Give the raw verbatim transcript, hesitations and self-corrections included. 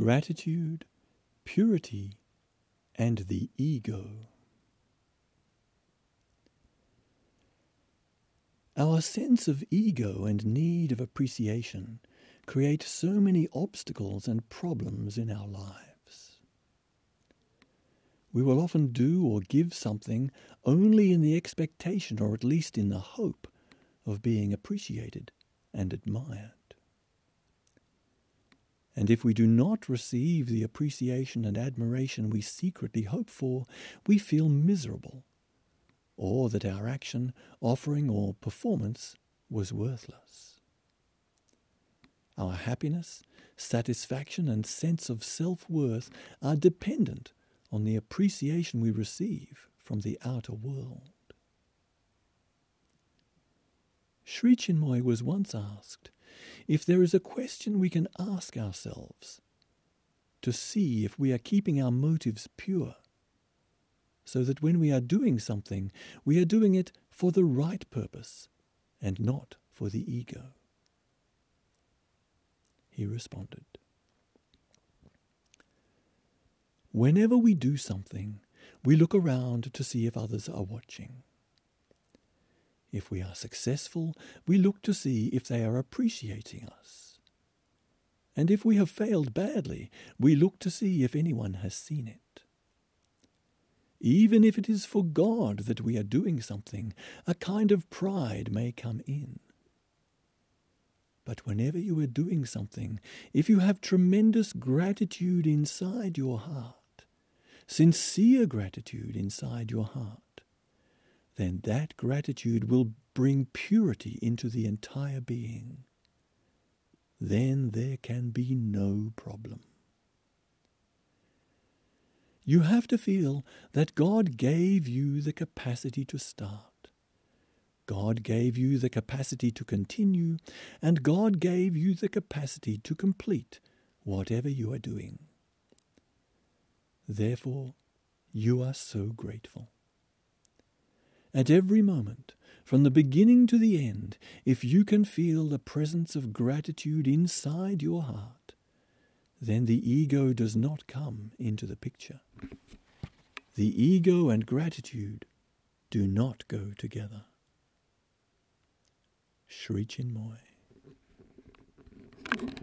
gratitude, purity, and the ego. Our sense of ego and need of appreciation create so many obstacles and problems in our lives. We will often do or give something only in the expectation, or at least in the hope, of being appreciated and admired. And if we do not receive the appreciation and admiration we secretly hope for, we feel miserable, or that our action, offering, or performance was worthless. Our happiness, satisfaction, and sense of self-worth are dependent on the appreciation we receive from the outer world. Sri Chinmoy was once asked if there is a question we can ask ourselves to see if we are keeping our motives pure, so that when we are doing something, we are doing it for the right purpose and not for the ego. He responded, "Whenever we do something, we look around to see if others are watching. If we are successful, we look to see if they are appreciating us. And if we have failed badly, we look to see if anyone has seen it. Even if it is for God that we are doing something, a kind of pride may come in. But whenever you are doing something, if you have tremendous gratitude inside your heart, sincere gratitude inside your heart, then that gratitude will bring purity into the entire being. Then there can be no problem. You have to feel that God gave you the capacity to start. God gave you the capacity to continue, and God gave you the capacity to complete whatever you are doing. Therefore, you are so grateful. At every moment, from the beginning to the end, if you can feel the presence of gratitude inside your heart, then the ego does not come into the picture. The ego and gratitude do not go together." Sri Chinmoy.